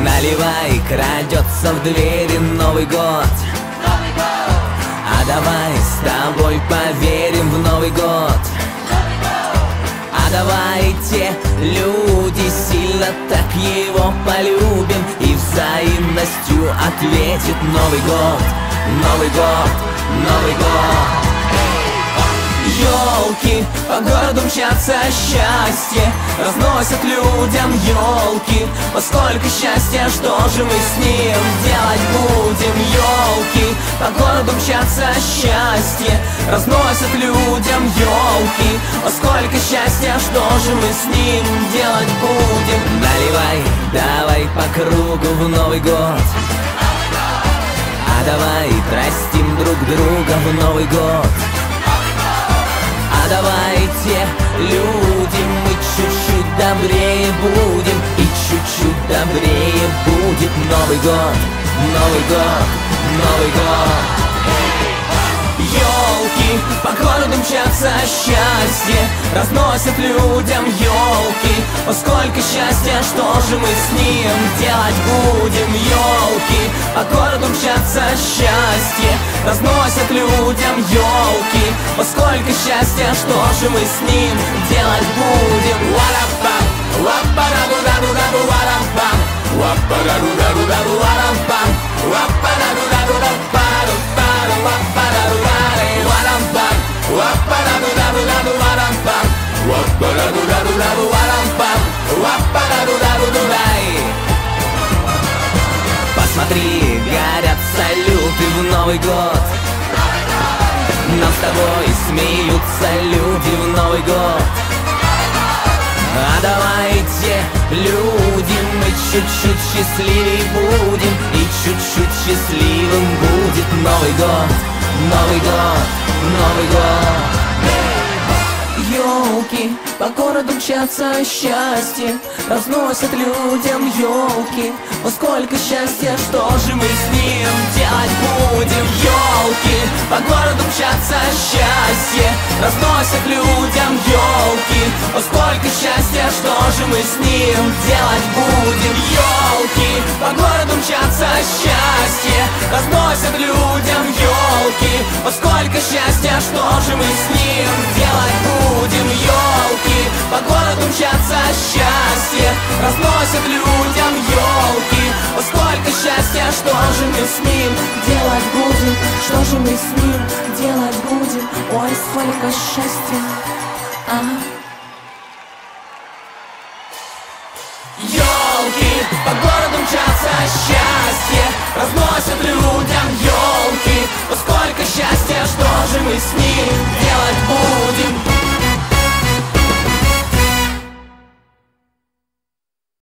Наливай, крадется в двери Новый год. А давай с тобой поверим в Новый год. А давайте, люди, сильно так его полюбим, и взаимностью ответит Новый год, Новый год, Новый год. Ёлки, по городу мчатся счастье, разносят людям ёлки. Поскольку счастья, что же мы с ним делать будем? Ёлки, по городу мчатся счастье, разносят людям ёлки. Поскольку счастья, что же мы с ним делать будем? Наливай, давай по кругу в Новый год. А давай простим друг друга в Новый год. А давайте, люди, мы чуть-чуть добрее будем, и чуть-чуть добрее будет Новый год, Новый год, Новый год. Ёлки, по городу мчатся счастье, разносят людям ёлки. Поскольку счастье, что же мы с ним делать будем? Ёлки, по городу мчатся счастье, разносят людям ёлки. Поскольку счастье, что же мы с ним делать будем? Варапам, вапараду-даду-даду, варапам, вапараду-даду-даду, варапам, вапараду-даду-даду-пару, пару, вапараду-даду, варапам, вапараду-даду-даду, варапам, вапараду-даду-даду, варапам, вапараду-даду-дай. Посмотри, горят салюты в Новый год. Нам с тобой смеются люди в Новый год. А давайте, люди, мы чуть-чуть счастливее будем, и чуть-чуть счастливым будет Новый год, Новый год, Новый год. Ёлки, по городу мчатся счастье, разносят людям ёлки. Поскольку счастья, что же мы с ним делать будем? Ёлки, по городу мчатся счастье, разносят людям ёлки. Поскольку счастья, что же мы с ним делать будем? Ёлки, по городу мчатся счастье, разносят людям ёлки. Поскольку счастья, что же мы с ним делать будем? Ёлки, по городу мчатся счастье, разносят людям ёлки. Поскольку счастья, что же мы с ним делать будем? Что же мы с ним делать будем? Ой, сколько счастья, Ёлки, по городу мчатся счастье, разносят людям ёлки. Поскольку счастья, что же мы с ним делать будем?